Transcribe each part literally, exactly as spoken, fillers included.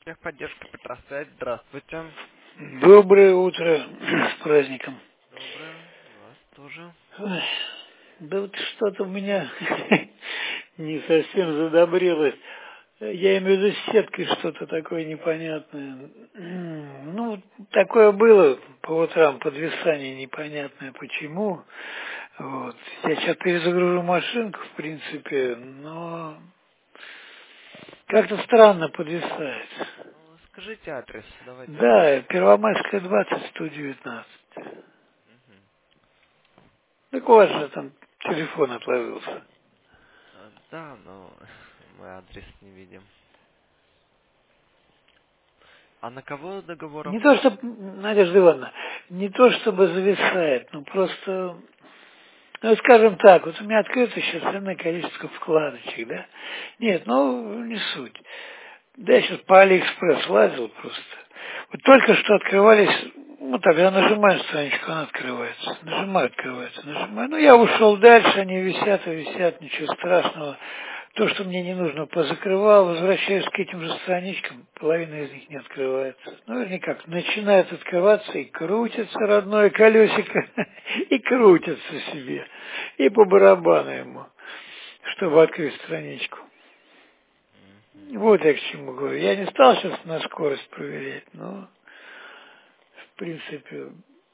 Техподдержка Петра Связь. Здравствуйте. Доброе утро, с праздником. Доброе. И вас тоже. Ой, да вот что-то у меня не совсем задобрелось. Я имею в виду с сеткой что-то такое непонятное. М, Ну, такое было по утрам, подвисание непонятное почему. Вот. Я сейчас перезагружу машинку, в принципе, но как-то странно подвисает. Ну, скажите адрес, давайте Да, посмотрим. Первомайская, двадцать, сто девятнадцать. Мгм. Так у вас же там телефон отложился. А, Да, но мы адрес не видим. А на кого договор Не то, оформлен? что, Надежда Ивановна, не то, чтобы зависает, но просто, ну, скажем так, вот у меня открыто сейчас ценное количество вкладочек, да? Нет, ну, не суть. Да я сейчас по Алиэкспресс лазил просто. Вот только что открывались, ну так, я нажимаю страничку, она открывается. Нажимаю, открывается, нажимаю. Ну, я ушел дальше, они висят и висят, ничего страшного. То, что мне не нужно, позакрывал, возвращаюсь к этим же страничкам, половина из них не открывается. Ну, или как, начинает открываться и крутится родное колесико, и крутится себе, и по барабану ему, чтобы открыть страничку. Мгм. Вот я к чему говорю. Я не стал сейчас на скорость проверять, но, в принципе,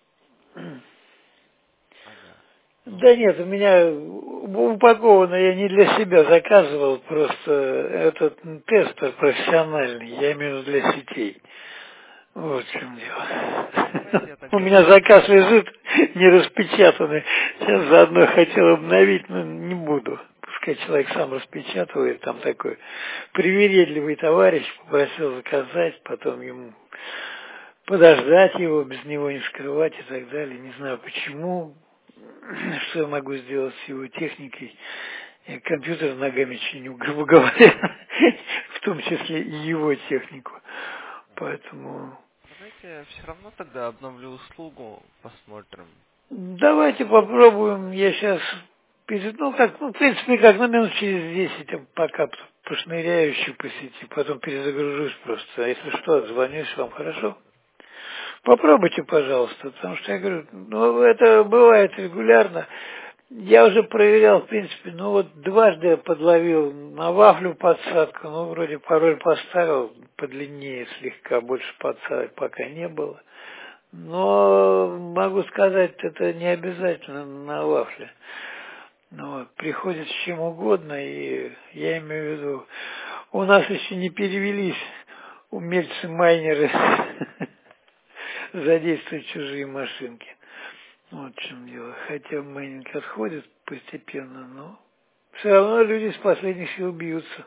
Ага. Ну, да нет, у меня упаковано, я не для себя заказывал, просто этот тестер профессиональный, я имею в виду для сетей. Вот в чем давайте дело. я У тогда меня посмотрю. заказ лежит не распечатанный. Сейчас заодно хотел обновить, но не буду. Пускай человек сам распечатывает. Там такой привередливый товарищ попросил заказать, потом ему подождать его, без него не вскрывать и так далее. Не знаю почему, что я могу сделать с его техникой. Я компьютер ногами чиню, грубо говоря, в том числе и его технику. Поэтому Давайте я все равно тогда обновлю услугу, посмотрим. давайте попробуем. Я сейчас, ну как, ну в принципе как, ну минут через десять я пока пошныряю еще по сети, потом перезагружусь просто. А если что, отзвонюсь вам, хорошо? Попробуйте, пожалуйста, потому что я говорю, ну это бывает регулярно. Я уже проверял, в принципе, ну вот дважды я подловил на вафлю подсадку, ну вроде пароль поставил подлиннее слегка, больше подсадок пока не было. Но могу сказать, это не обязательно на вафле. Ну, вот, приходит с чем угодно, и я имею в виду, у нас еще не перевелись умельцы-майнеры задействовать чужие машинки. Вот в чем дело. Хотя майнинг отходит постепенно, но все равно люди с последних сил бьются.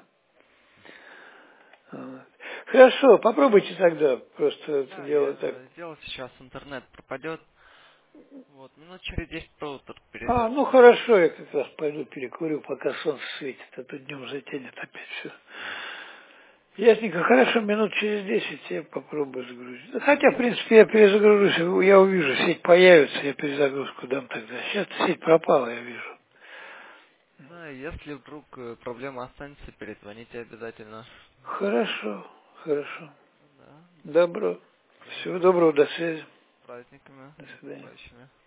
Вот. Хорошо, попробуйте тогда просто это Да, я дело так. это сделал, сейчас интернет пропадет. Вот, минут через десять роутер А, ну перезагрузится. хорошо, я как раз пойду перекурю, пока солнце светит, а то днем затянет опять все. Ясненько, хорошо, минут через десять я попробую загрузить. Да хотя, в принципе, я перезагружусь, я увижу, сеть появится, я перезагрузку дам тогда. Сейчас сеть пропала, я вижу. Да, если вдруг э, проблема останется, перезвоните обязательно. Хорошо, хорошо. Да, Добро. все. Всего доброго, до связи. С праздниками До свидания. наступающими.